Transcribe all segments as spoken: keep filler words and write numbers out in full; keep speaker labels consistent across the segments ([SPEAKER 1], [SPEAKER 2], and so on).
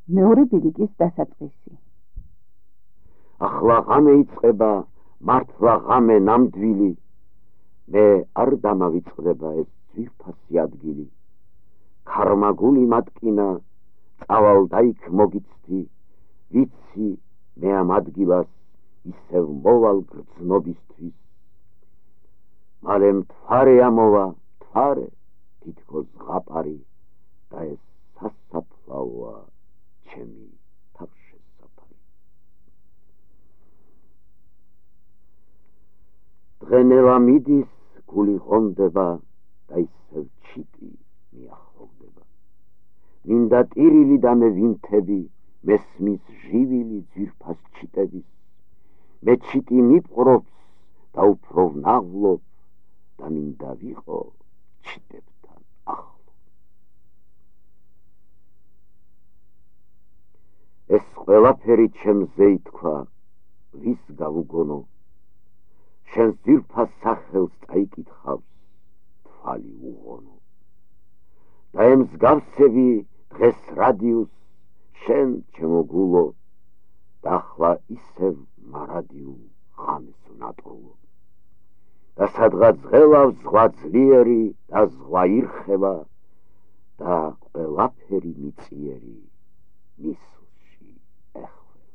[SPEAKER 1] მეორე ბილიკის დასაწყისი.
[SPEAKER 2] ახლა ღამე იწყება, მართლა ღამე ნამდვილი, მე არ დამავიწყდება ეს ძვირფასი ადგილი. ქარმაგული მატკინა, წავალ და იქ მოგიცდი, ვიცი მე ამ ადგილას ისევ მოვალ გრძნობისთვის. მალე მთვარე ამოვა, მთვარე, თითქოს ზღაპარი, და ეს სასაფლაოა ჩემი თავშესაფარი. დღენელა მიდის, გული ყონდება და ისევ ჩიტი მიახლოვდება. მინდა ტირილი და მე ვინთები, მესმის ჟივილი ძვირფას ჩიტების. მე ჩიტი მიპყრობს და უფრო ვნაღვლობ და მინდა ვიყო ჩიტებთან ახლო. ეს ყველაფერი ჩემზე ითქვა, ვის გავუგონო, შენ ძვირფას სახელს წაიკითხავს თვალი უღონო. და ემსგავსები დღეს რადიუს, შენ ჩემო გულო, და ახლა ისევ მარადიუ ღამეს ვნატრულო. და სადღაც ღელავს ზღვა ძლიერი და ზღვა ირხება და ყველაფერი მიწიერი ნისლში ეხვევა.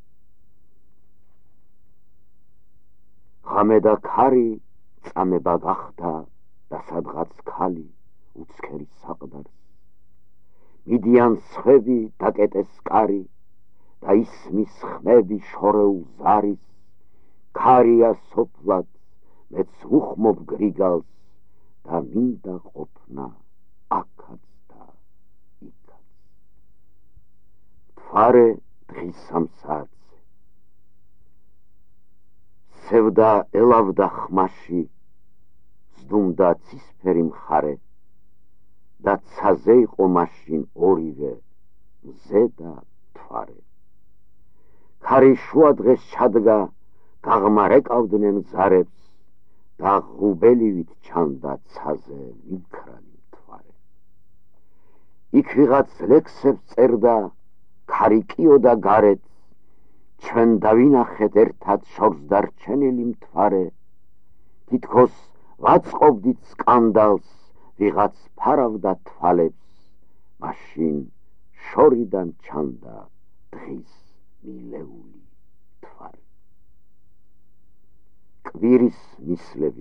[SPEAKER 2] ღამე და ქარი წამება გახდა და სადღაც ქალი უცქერი საყდარს. მიდიან სხები დაკეტეს კარი და ისმის ხმები შორეულ ზარის. ქარია სოფლად მეც ვუხმობ გრიგალს და მინდა ყოფნა აქაც და იქაც. მთვარე დღის სამსაათზე სევდა ელავდა ხმაში, ზდუმდა ცისფერი მხარე და ცაზე იყო მაშინ ორივე, მზე და მთვარე. ქარი შუა დღეს ჩადგა, გაღმარეკავდნენ ზარებს და ღუბელივით ჩანდა ცაზე მიმქრალი მთვარე. იქ ვიღაც ლექსებს წერდა, ქარი კიოდა გარეთ, ჩვენ დავინახეთ ერთად შორს დარჩენილი მთვარე. თითქოს ვაწყობდით სკანდალს, ვიღაც ფარავდა თვალებს, მაშინ შორიდან ჩანდა დღის მილეული მთვარე. კვირის ნისლები.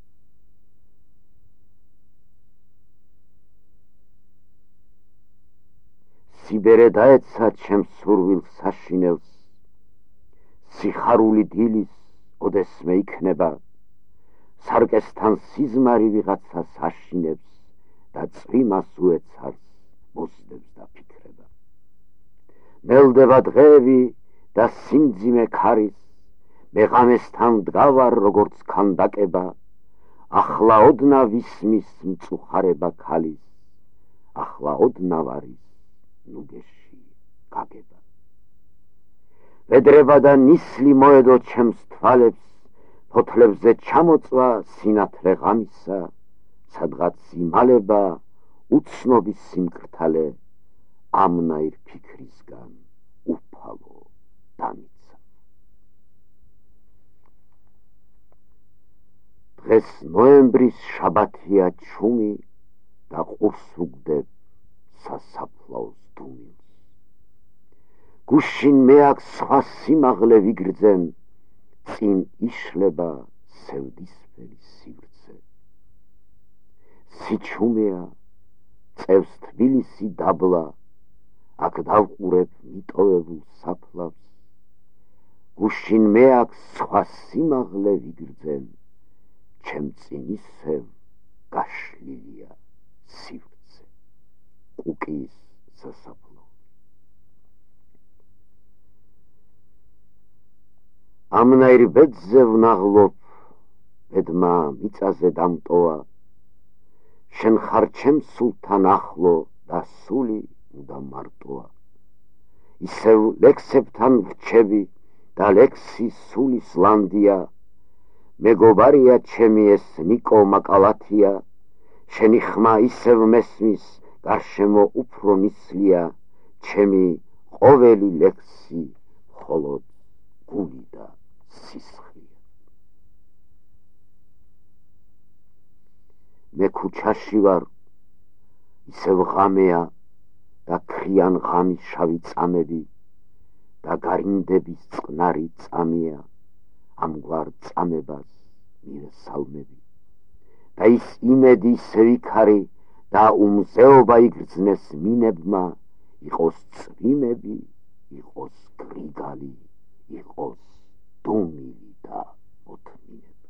[SPEAKER 2] სიბერე დაეცა ჩემს სურვილ საშინელს, სიხარული დილის ოდესმე იქნება, სარკესთან სიზმარი ვიღაცა საშინებს და წვიმას უეცარს მოსდებს და ფიქრება. ნელდება დღეები და სიმძიმე ქარის, მე ღამესთან დგავარ როგორც ქანდაკება, ახლა ოდნა ვისმის მწუხარება ქალის, ახლა ოდნა ვარის ნუგეში გაგება. ვედრება და ნისლი მოედო ჩემს თვალებს, ფოთლებზე ჩამოწვა სინათლე ღამისა, სადღაც იმალება უცნობის სიმკრთალე, ამნაირ ფიქრისგან უფალო დამიცა. დღეს ნოემბრის შაბათია ჩუმი და ყურს უგდებ სასაფლაოს დუმილს. გუშინ მე აქ სხვა სიმაღლე ვიგრძენ, წინ იშლება სევდისფერი სივრცე. სიჩუმეა, წევს თბილისი დაბლა, აქ დავყურებ მიტოვებულ საფლავს. გუშინ მე აქ სხვა სიმაღლე ვიგრძენ, ჩემ წინ ისევ გაშლილია სივრცე. კუკიის სასაფლაო. ამნაირ ბედზე ვნაღლობ, ბედმა მიწაზე დამტოვა, შენ ხარ ჩემს სულთან ახლო და სული და მარტოა. ისევ ლექსებთან ვრჩები და ლექსის სულის ლანდია, მეგობარია ჩემი ეს ნიკო მაკალათია, შენი ხმა ისევ მესმის, გარშემო უფრო ნისლია, ჩემი ყოველი ლექსი მხოლოდ გული და სისხლია. მე ქუჩაში ვარ, ისევ ღამეა და ქრიან ღამის შავი წამები და გარინდების წყნარი წამია, ამგვარ წამებას მივესალმები. და ის იმედი სევიქარი და უმზეობა იგრძნეს მინებმა, იყოს წვიმები, იყოს გრიგალი, იყოს დუმილი და მოთმინება.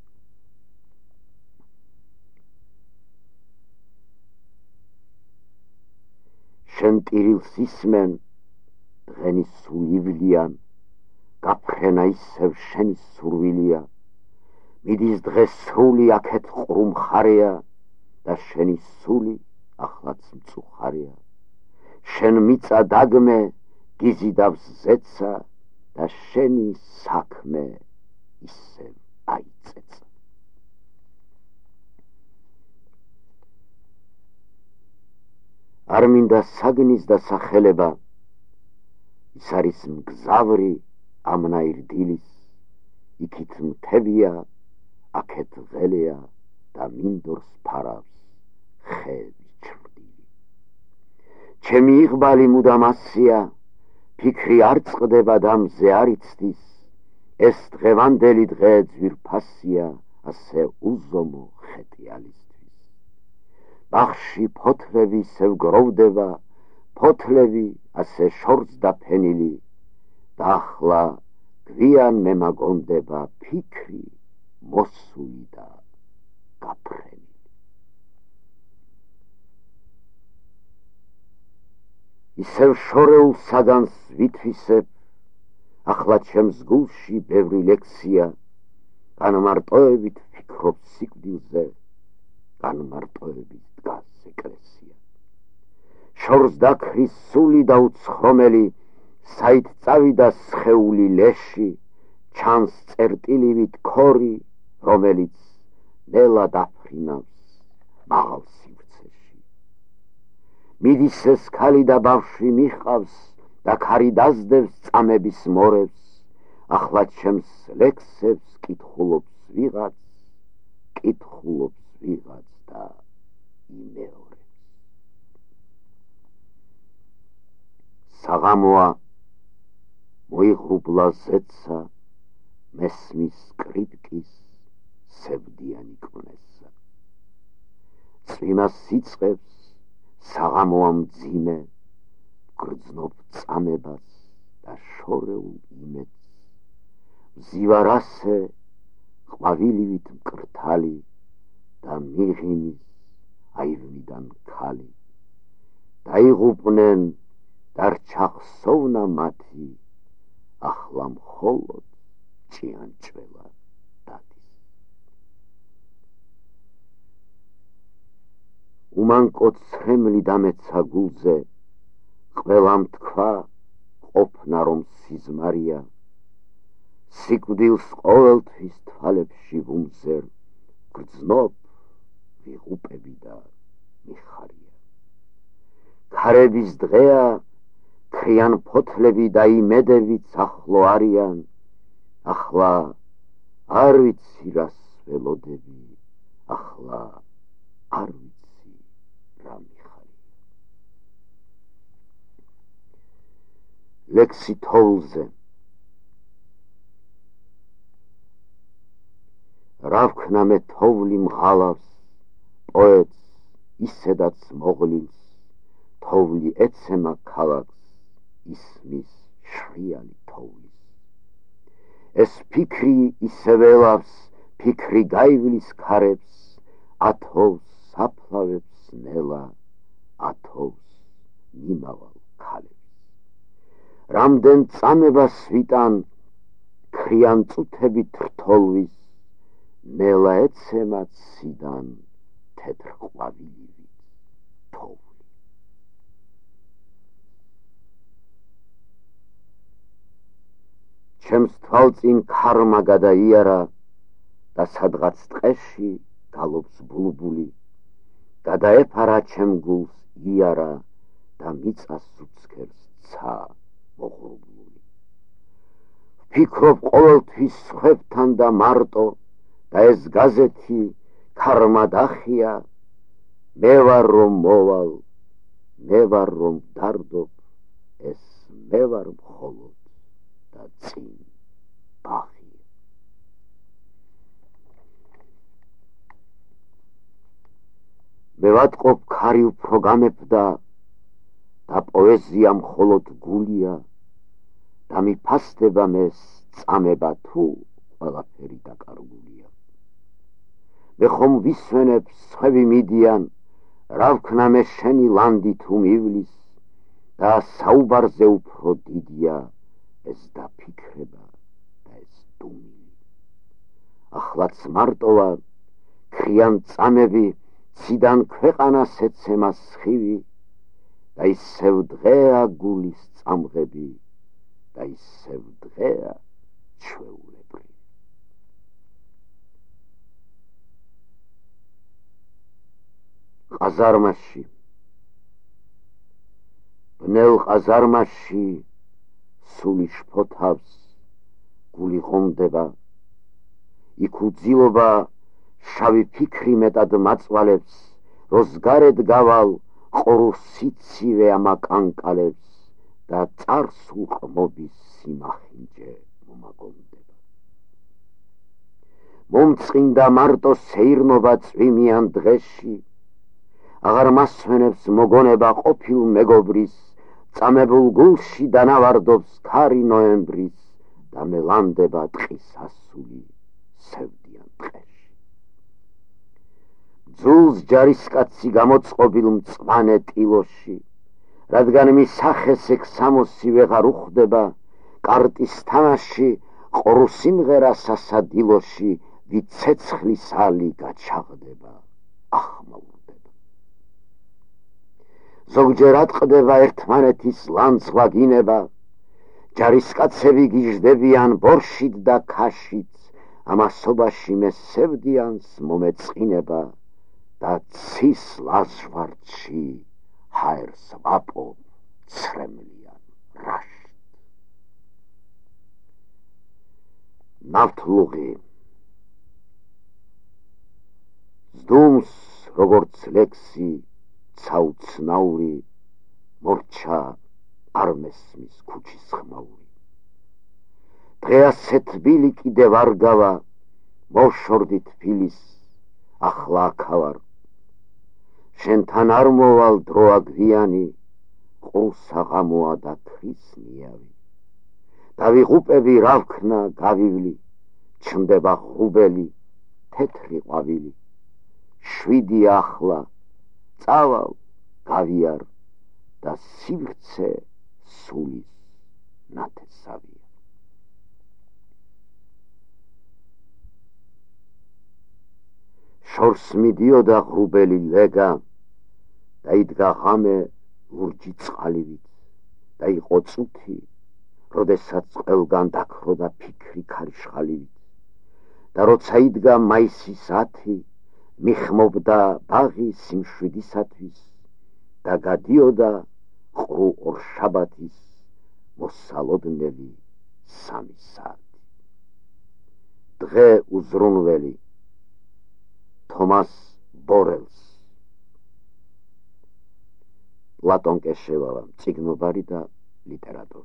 [SPEAKER 2] შენ ტირილს ისმენ, დღენის სულ ივლიან, გაფრენა ისევ შენი სურვილია, მიდის დღეს სრული აქეთ ყრუმხარეა და შენი სული ახლაც მწუხარეა. შენ მიწა დაგმე გიზიდავს ზეცა და შენი საქმე ისევ აიწეცა. არ მინდა საგნის და სახელება, ის არის მგზავრი ამნაირ დილის, იქით მთებია, აქეთ ღელეა და მინდორს ფარავს ხეები ჩრდილი. ჩემი იღბალი მუდამ ასია, ფიქრი არ წყდება და მზე არ იცდის, ეს დღევანდელი დღე ძვირფასია, ასე უზომო ხეტიალისთვის. ბაღში ფოთლები ისევ გროვდება, ფოთლები ასე შორს დაფენილი, და ახლა გვიან მე მაგონდება ფიქრი მოსული და გაფრენილი. ისევ შორეულ საგანს ვითვისებ, ახლა ჩემს გულში ბევრი ლექსია, განმარტოებით ფიქრობ სიკვდილზე, განმარტოებით დგას ეკლესია. შორს დაქრის სული და უცხრომელი, საით წავიდა სხეული ლეში, ჩანს წერტილივით ქორი, რომელიც ნელა დაფრინავს მაღალ სივრცეში. მიდის ეს ქალი და ბავშვი მიჰყავს და ქარი დასდევს წამების მორებს, ახლა ჩემს ლექსებს კითხულობს ვიღაც, კითხულობს ვიღაც და იმეორებს. საღამოა, მოიღრუბლა ზეცა, მესმის კრიტკის სევდიანი კვნესა. წვიმას სიწყებს, საღამოა მძიმე, გრძნობ წამებას და შორეულ იმედს. მზივარ ასე, ყვავილივით მკრთალი და მიღიმის აივნიდან ქალი. დაიღუპნენ და რჩახსოვნა მათი, ახლა მხოლოდ ჭიანჭველა დადის. უმანკოცრემლი დამეცა გულზე, ყველამ თქვა ყოფნა რომ სიზმარია, სიკვდილს ყოველთვის თვალებში ვუმზერ, გრძნობ ვიღუპები და მიხარია. ქარების დღეა, ქრიან ფოთლები და იმედებიც ახლო არიან, ახლა არ ვიცი რას ველოდები, ახლა არ ვიცი რა მიხარია. ლექსი თოვლზე. რა ვქნა მე თოვლი მღალავს, პოეტს ისედაც მოღლილს, თოვლი ეცემა ქალაქს, ისმის შრიალი თოვლის. ეს ფიქრი ისევ ელავს, ფიქრი გაივლის ქარებს, ათოვს საფლავებს ნელა, ათოვს მიმავალ ქალებს. რამდენ წამებას ვიტან, ქრიან წუთებით რთოლვის, ნელა ეცემა ციდან თეთრ ყვავილივით თოვლი. ჩემს თვალწინ ქარმა გადაიარა და სადღაც ტყეში გალობს ბულბული, გადაეფარა ჩემ გულს იარა და მიწას უცქერს ცა მოყ ვფიქრობ ყოველთვის სხვებთან და მარტო და ეს გაზეთი ქარმად ახია მე ვარ რომ მოვალ მე ვარ რომ დარდობ ეს მე ვარ მხოლოდ და წინ ბაღი მე ვატყობ ქარი უფრო გამეფდა და პოეზია მხოლოდ გულია და მიფასდება მეს წამება თუ ყველაფერი დაკარგულია მე ხომ ვისვენებ სხვები მიდიან რა ვქნა მე შენი ლანდი თუ მივლის და საუბარზე უფრო დიდია ეს დაფიქრება და ეს დუმილი ახლაც მარტო ვარ ქრიან წამები ციდან ქვეყანას ეცემა სხივი და ისევ დღეა გულის წამღები და ისევ დღეა ჩვეულებრივი ყაზარმაში ბნელ ყაზარმაში სული შფოთავს გული ღომდება იქ უძილობა შავი ფიქრი მეტად მაწვალებს როზგარეთ გავალ ყორუსიცივე ამაკანკალებს და წარსულ ყმობის სიმახინჯე მომაგონდება მომწყინდა მარტო სეირნობა წვიმიან დღეში აღარ მასვენებს მოგონება ყოფილ მეგობრის წამებულ გულში დანავარდობს ქარი ნოემბრის და მელანდება ტყის ასული სევდიან ტყეში ძულს ჯარისკაცი გამოწყობილ მწვანე ტილოში რადგან მის სახეს ეგ სამოსი ვეღარ უხდება კარტის თამაში ყორუსიმღერა სასადილოში ვით ცეცხლის ალი გაჩაღდება ახმაურდება ზოგჯერ ატყდება ერთმანეთის ლანძღვა გინება ჯარისკაცები გიჟდებიან ბორშით და ქაშით ამასობაში მე სევდიანს მომეწყინება და ცის ლაჟვარდში ჰაერს ვაპო ცრემლიან რაშთ ნავთლუღი ზდუმს როგორც ლექსი ცაუცნაური მორჩა არ მესმის ქუჩის ხმაური დღეასე თბილი კიდევ არ გავა მოვშორდი თბილის ახლა აქავარ შენთან არ მოვალ დრო აგვიანი ყურსაღამოა და ქრის ნიავი დავიღუპები რა ვქნა გავივლი ჩნდება ღრუბელი თეთრი ყვავილი შვიდი ახლა წავალ გავიარ და სივრცე სულის ნათესავია შორს მიდიოდა ღრუბელი ლეგა და იდგა ღამე ლურჯი წყალივით და იყო წუთი როდესაც ყველგან დაქროდა ფიქრი ქარიშხალივით და როცა იდგა მაისის ათი მიხმობდა ბაღი სიმშვიდისათვის და გადიოდა ყრუ ორშაბათის მოსალოდნელი სამი საათი დღე უზრუნველი თომას ბორელს პლატონ კეშელავა მწიგნობარი და ლიტერატორი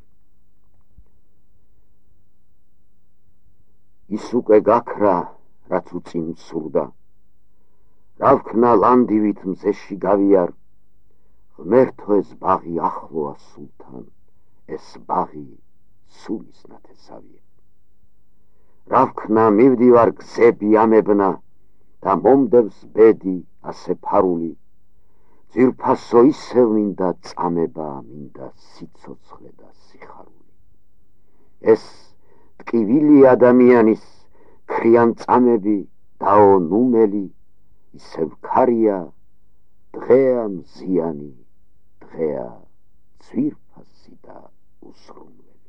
[SPEAKER 2] ის უკვე გაქრა რაც უწინ სურდა რა ვქნა ლანდივით მზეში გავიარ ღმერთო ეს ბაღი ახლოა სულთან ეს ბაღი სულის ნათესავია რა ვქნა მივდივარ გზები ამებნა და მომდევს ბედი ასე ფარული ძირფასო ისევ მინდა წამება მინდა სიცოცხლე და სიხარული ეს ტკივილი ადამიანის ქრიან წამები დაო ნუმელი ისევ ქარია დღეა მზიანი დღეა ძვირფასი და უსრუნველი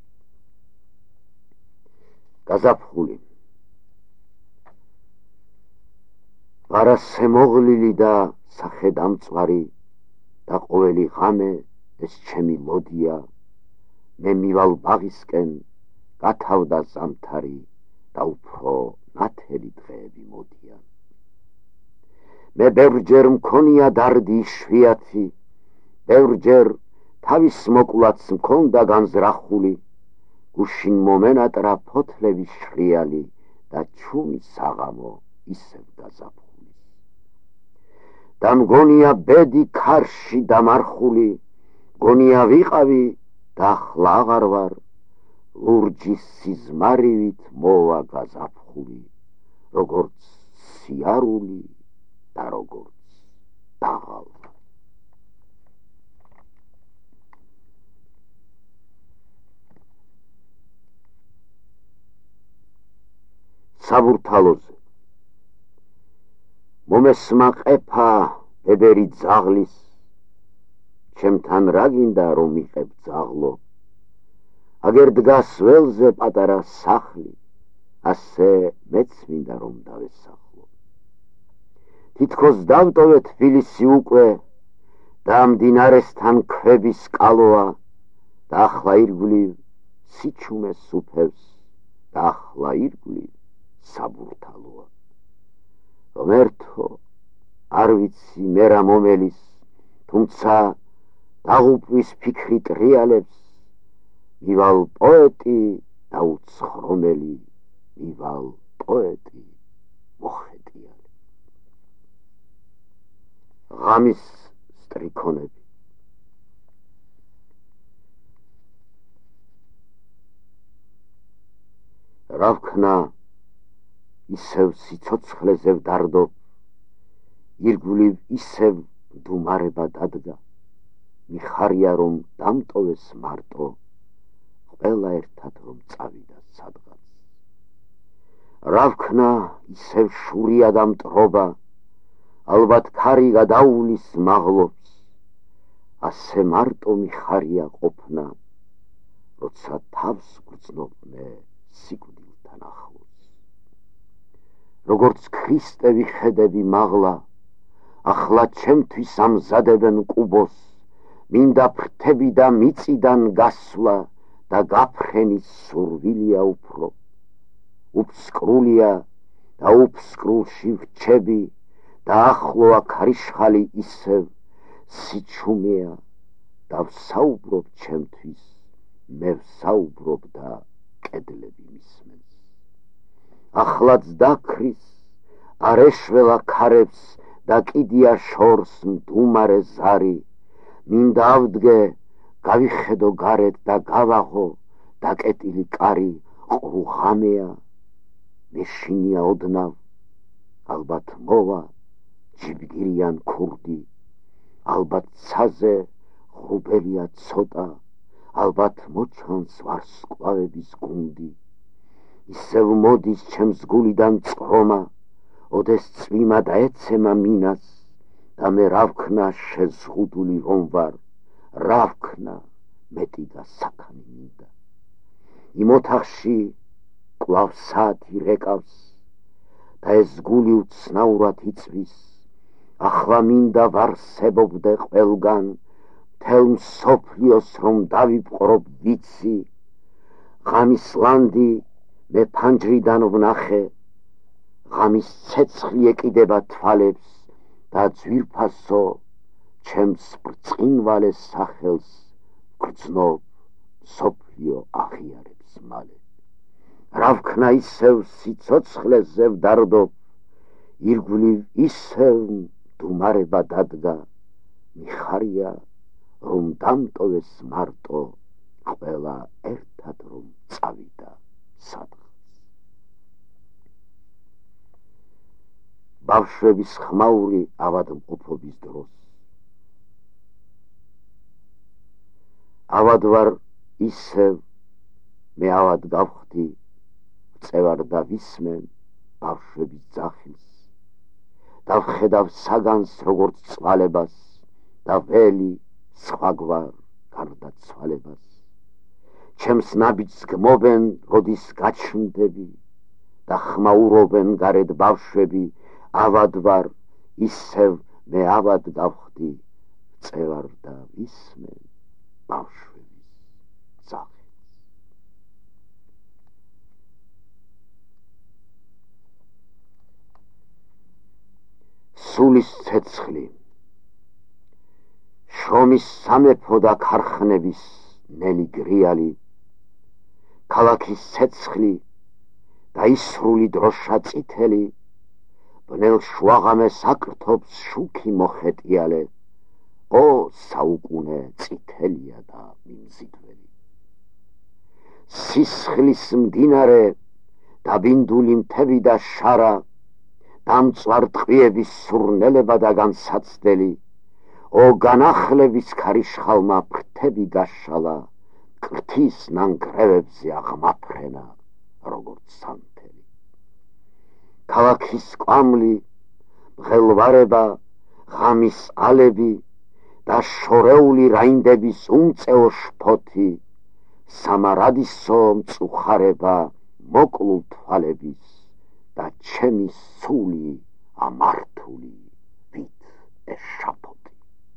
[SPEAKER 2] გაზაფხული ვარასე მოღლილი და სახედამწვარი და ყოველი ღამე ეს ჩემი ლოდია მე მივალ ბაღისკენ გათავდა ზამთარი და უფრო ნათელი დღეები მოდიან. მე ბევრჯერ მქონია დარდი იშვიათი, ბევრჯერ თავის მოკვლაც მქონდა განზრახული, გუშინ მომენატრა ფოთლების შრიალი და ჩუმი საღამო ისევ გაზაფხული. და მგონია ბედი ქარში დამარხული, გონია ვიყავი და ახლა აღარ ვარ, ლურჯი სიზმარივით მოვა გაზაფხული, როგორც სიარული და როგორც დაღალვა. საბურთალოზე მომესმა ყეფა ბებერი ძაღლის, ჩემთან რა გინდა რომ მიყებ ძაღლო, აგერ დგას ველზე პატარა სახლი, ასე მეც მინდა რომ დავესახლო. თითქოს დავტოვე თბილისი უკვე და მდინარესთან ქვების კალოა და ახლა ირგვლივ სიჩუმეს უფევს და ახლა ირგვლივ საბურთალოა. რომ ერთო არ ვიცი მე რა მომელის, თუმცა დაღუპვის ფიქრი ტრიალებს, მივალ პოეტი და უცხრომელი, მივალ პოეტი მოხეტიალი. ღამის სტრიქონები. რა ვქნა, ისევ სიცოცხლეზე ვდარდობ, ირგვლივ ისევ მდუმარება დადგა, მიხარია რომ დამტოვეს მარტო, ყველა ერთად რომ წავიდა სადღაც. რა ვქნა, ისევ შურია და მტრობა, ალბათ ქარი გადაუვლის მაღლობს, ასე მარტო მიხარია ყოფნა, როცა თავს გვრძნობ მე სიკვდილთან ახლოს. როგორც ქრისტე ვიხედები მაღლა, ახლა ჩემთვის ამზადებენ კუბოს, მინდა ფრთები და მიწიდან გასვლა და გაფრენის სურვილია უფრო. უფსკრულია და უფსკრულში ვრჩები და ახლოა ქარიშხალი ისევ სიჩუმეა და ვსაუბრობ ჩემთვის, მე ვსაუბრობ და კედლები მისმენს. ახლაც დაქრის, არ ეშველა ქარებს და კიდია შორს მდუმარე ზარი, მინდა ავდგე, გავიხედო გარეთ და გავაღო, დაკეტილი კარი ყრუღამეა, მეშინია ოდნავ, ალბათ მოვა ჯიბგირიან ქურდი, ალბათ ცაზე ღრუბელია ცოტა, ალბათ მოჩანს ვარსკვლავების გუნდი. ისევ მოდის ჩემს გულიდან წყრომა, ოდეს წვიმა და ეცემა მინას და მე რა ვქნა შეზღუდული რომ ვარ, რა ვქნა მეტი და საქანი მინდა. იმ ოთახში კვლავ საათი რეკავს და ეს გული უცნაურად იწვის, ახლა მინდა ვარსებობდე ყველგან, მთელ მსოფლიოს რომ დავიპყრობ ვიცი, ღამის ლანდი მე ფანჯრიდან ვნახე, ღამის ცეცხლი ეკიდება თვალებს და ძვირფასო ჩემს ბრწყინვალეს სახელს გრძნობ მსოფლიო აღიარებს მალე. რა ვქნა ისევ სიცოცხლეზე ვდარდობ, ირგვლივ ისევ მდუმარება დადგა, მიხარია რომ დამტოვეს მარტო, ყველა ერთად რომ წავიდა სადღაც. ბავშვების ხმაური ავადმყოფობის დროს. ავად ვარ ისევ, მე ავად გავხდი, ვწევარ და ვისმენ ბავშვების ძახილს, და ვხედავ საგანს როგორც წვალებას და ველი სხვაგვარ გარდაცვალებას. ჩემს ნაბიჯს გმობენ, როდის გაჩნდები და ხმაურობენ გარეთ ბავშვები, ავად ვარ ისევ, მე ავად გავხდი, ვწევარ და ვისმენ ბავშვების ძახილს. სულის ცეცხლი შრომის სამეფო და ქარხნების ნელი გრიალი ქალაქის ცეცხლი და ისრული დროშა წითელი ბნელ შუაღამეს აკრთობს შუქი მოხეტიალე ო საუკუნე წითელია და მიმზიდველი სისხლის მდინარე დაბინდული მთები და შარა დამწვარ ტყვიების სურნელება და განსაცდელი ო განახლების ქარიშხალმა ფრთები გაშალა კრთის ნანგრევებზე აღმაფრენა როგორც სანთელი ქალაქის კვამლი მღელვარება ღამის ალები და შორეული რაინდების უმწეო შფოთი სამარადისო მწუხარება მოკლულ თვალების და ჩემი სული ამართული ვით ეშაფოთი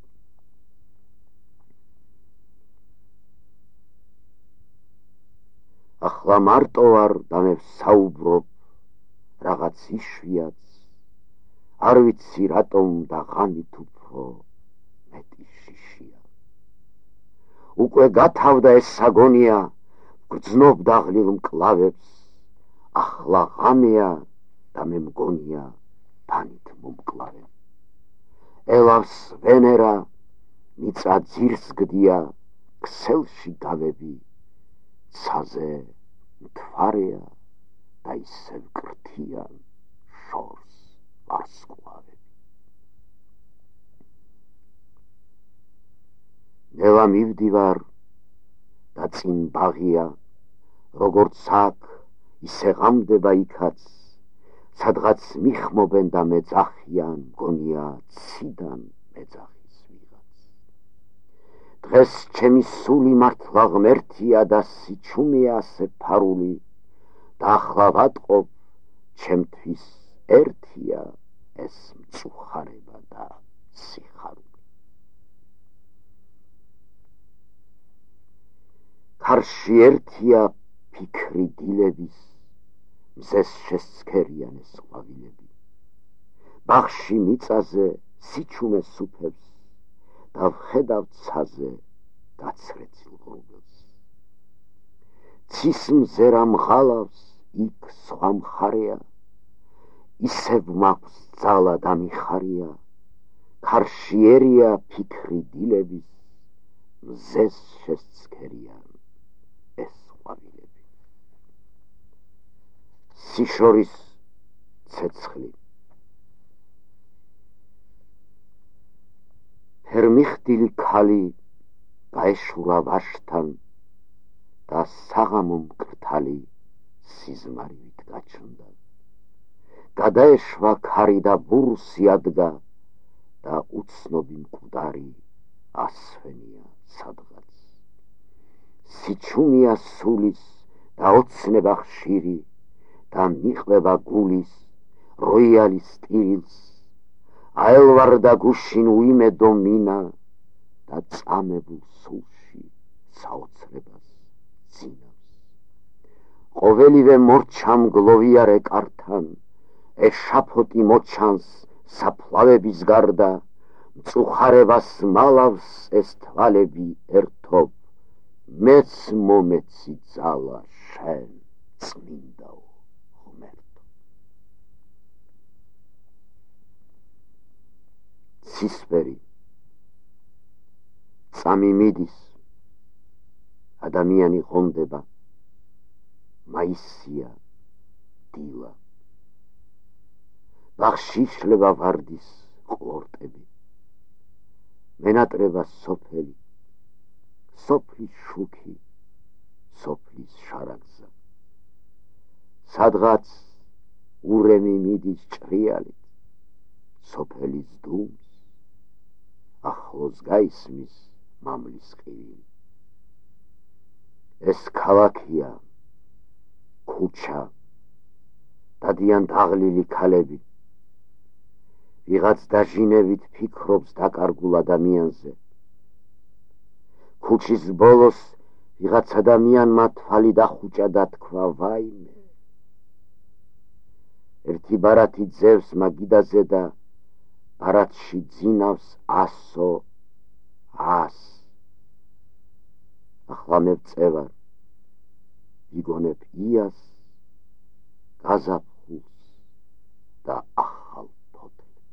[SPEAKER 2] ახლა მარტო ვარ და მე ვსაუბრობ რაღაც იშვიათს არ ვიცი რატომ და ღამით უფრო მეტი შიშია უკვე გათავდა ეს საგონია გრძნობ დაღლილ მკლავებს ახლა ღამეა და მე მგონია თანით მომკლავე ელავს ვენერა მიწა ძირს გდია ქსელში გავები ცაზე მთვარეა და ისევ კრთია შორს ვარსკვლავები ნელა მივდივარ და წინ ბაღია როგორც აქ ისე ღამდება იქაც სადღაც მიხმობენ და მეძახიან მგონია ციდან მეძახის ვიღაც დღეს ჩემი სული მართლა ღმერთია და სიჩუმეა ასე ფარული და ახლა ვატყობ ჩემთვის ერთია ეს მწუხარება და სიხარული ქარში ერთია ფიქრი დილების მზეს შესცქერიანეს ყვავილები ბაღში მიწაზე სიჩუმე სუფებს და ვხედავ ცაზე გაცრეცილ ღრუბელს ცის მზერა მღალავს იქ სხვა მხარეა ისევ მაქვს ძალა და მიხარია ქარში ერია ფიქრი დილების მზეს შესცქერიან ეს ყვავილები სიშორის ცეცხლი ფერმიხდილი ქალი გაეშურა ვაშთან და საღამო მკრთალი სიზმარივით გაჩნდა გადაეშვა ქარი და ბურსი ადგა და უცნობი მკვდარი ასვენია სადღაც სიჩუმია სულის და ოცნება ხშირი და მიყვება გულის როიალის ტირილს აელვარდა გუშინ უიმედო მინა და წამებულ სულში საოცრებას ძინავს ყოველივე მორჩამ გლოვიარე კართან ეშაფოტი მოჩანს საფლავების გარდა მწუხარებას მალავს ეს თვალები ერთობ მეც მომეცი ძალა შენ წმინდაო ცისფერი წამი მიდის ადამიანი ღონდება მაისია დილა ბაღში იშლება ვარდის ყლორტები მენატრება სოფელი სოფლის შუქი სოფლის შარაგზა სადღაც ურემი მიდის ჭრიალით სოფელის დუმს ახლოს გაისმის მამლის ყივილი ეს ქალაქია ქუჩა დადიან დაღლილი ქალები ვიღაც დაჟინებით ფიქრობს დაკარგულ ადამიანზე ქუჩის ბოლოს ვიღაც ადამიანმა თვალი დახუჭა და თქვა ვაიმე. ერთი ბარათი ძევს მაგიდაზე და არათში ძინავს ასო ას. ახლა მე ვწევარ, ვიგონებ იას, გაზაფხულს და ახალ ფოთლებს.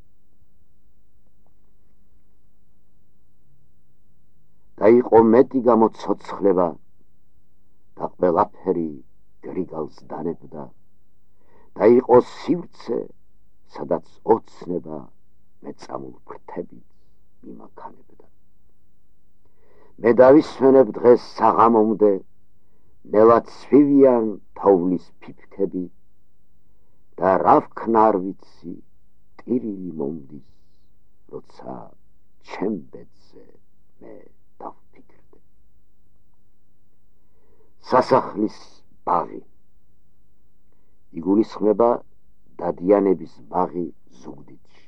[SPEAKER 2] და იყო მეტი გამოცოცხლება და ყველაფერი გრიგალს დანებდა და იყო სივრცე, სადაც ოცნება მეწამულ ფრთებით მიმაქანებდა. მე დავისვენებ დღეს საღამომდე ნელა ცვივიან თოვლის ფიფქები და რა ვქნა არ ვიცი ტირილი მომდის, როცა ჩემ ბედზე მე დავფიქრდე. სასახლის ბაღი იგულისხმება დადიანების ბაღი ზუგდიდში.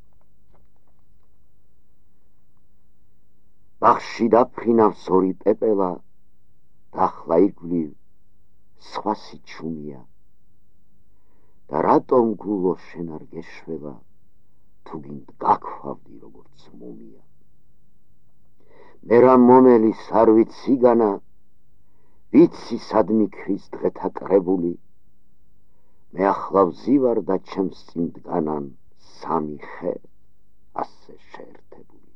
[SPEAKER 2] ბაღში დაფრინავს ორი პეპელა და ახლა ირგვლივ სხვა სიჩუმია და რატომ გულო შენ არ გეშველა, თუ გინდ გაქვავდი როგორც მუმია. მე რა მომელის არ ვიცი განა, ვიცი სად მიქრის დღეთა კრებული, მე ახლა ვზივარ და ჩემს წინ დგანან სამი ხე ასე შეერთებული.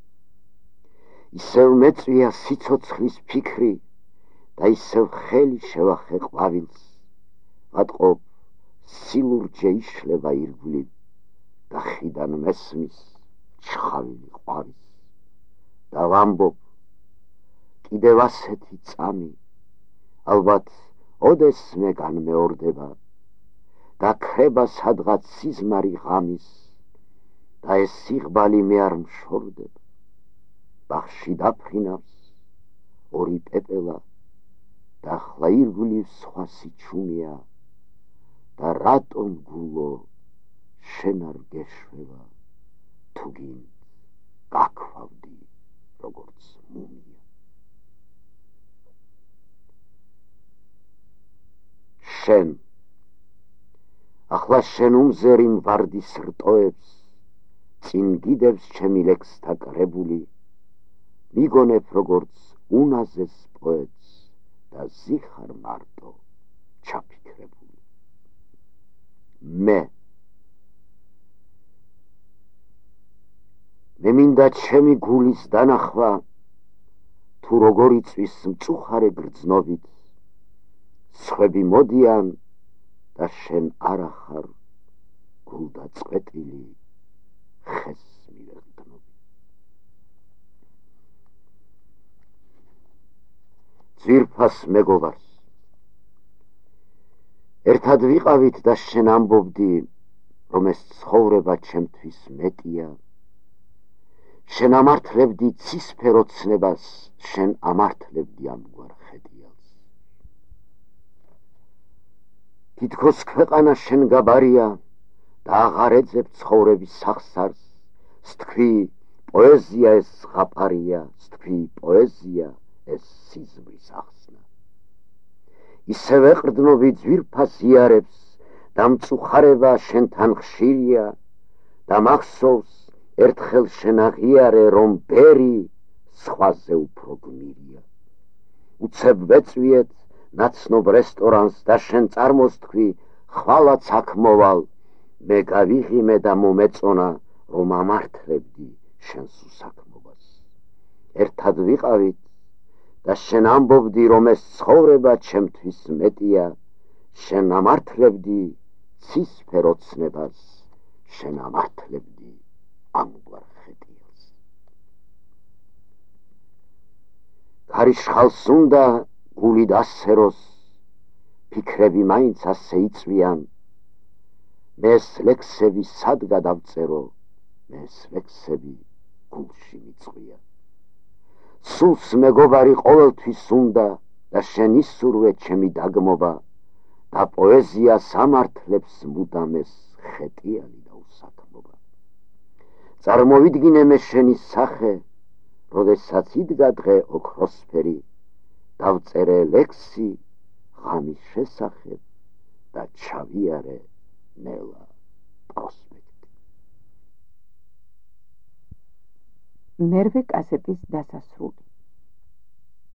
[SPEAKER 2] ისევ მეწვია სიცოცხლის ფიქრი და ისევ ხელი შევახე ყვავილს, ვატყობ სილურჯე იშლება ირგვლივ და ხიდან მესმის ჩხავილი ყვავის და ვამბობ კიდევ ასეთი წამი ალბათ ოდესმე განმეორდება და ქრება სადღაც სიზმარი ღამის და ეს სიღბალი მე არ მშორდება. ბაღში დაფრინავს ორი პეპელა და ახლა ირგვლივ სხვა სიჩუმია და რატომ გულო შენ არ გეშველა, თუ გინდ გაქვავდი როგორც მუმია. შენ ახლა შენ უმზერიმ ვარდის რტოებს, წინ გიდებს ჩემი ლექსთა კრებული, მიგონებ როგორც უნაზეს პოეტს და ზიხარ მარტო ჩაფიქრებული. მე მე მინდა ჩემი გულის დანახვა, თუ როგორ იწვის მწუხარე გრძნობით, სხვები მოდიან და შენ არა ხარ გულდაწყვეტილი ხეს მივეღდნობი. ძვირფას მეგობარს ერთად ვიყავით და შენ ამბობდი, რომ ეს ცხოვრება ჩემთვის მეტია. შენ ამართლებდი ცისფერ ოცნებას, შენ ამართლებდი ამგვარ ხედიალს. თითქოს ქვეყანა შენ გაბარია და აღარ ეძებ ცხოვრების სახსარს, სთქვი პოეზია ეს ზღაპარია, სთქვი პოეზია ეს სიზმრის ახსნა. ისევ ეყრდნობი ძვირფას იარებს და მწუხარება შენთან ხშირია და მახსოვს ერთხელ შენ აღიარე, რომ ბერი სხვაზე უფრო გმირია. უცებ ვეწვიეთ ნაცნობ რესტორანს და შენ წარმოსთქვი, ხვალაც აქ მოვალ, მე გავიღიმე და მომეწონა, რომ ამართლებდი შენს უსაქმობას. ერთად ვიყავით და შენ ამბობდი, რომ ეს ცხოვრება ჩემთვის მეტია, შენ ამართლებდი ცისფერ ოცნებას, შენ ამართლებდი ამგვარ ხედიალს. გარიშხალს უნდა გული დასეროს, ფიქრები მაინც ასე იწვიან, მე ეს ლექსები სად გადავწერო, მე ეს ლექსები გულში მიწვია. სულს მეგობარი ყოველთვის უნდა და შენ ისურვე ჩემი დაგმობა და პოეზიას ამართლებს მუდამ ეს ხეტიალი და უსაქმობა. წარმოვიდგინე მე შენი სახე, როდესაც იდგა დღე ოქროსფერი, დავწერე ლექსი ღამის შესახებ და ჩავიარე ნელა პროსპექტი.
[SPEAKER 1] მერვე კასეტის დასასრული.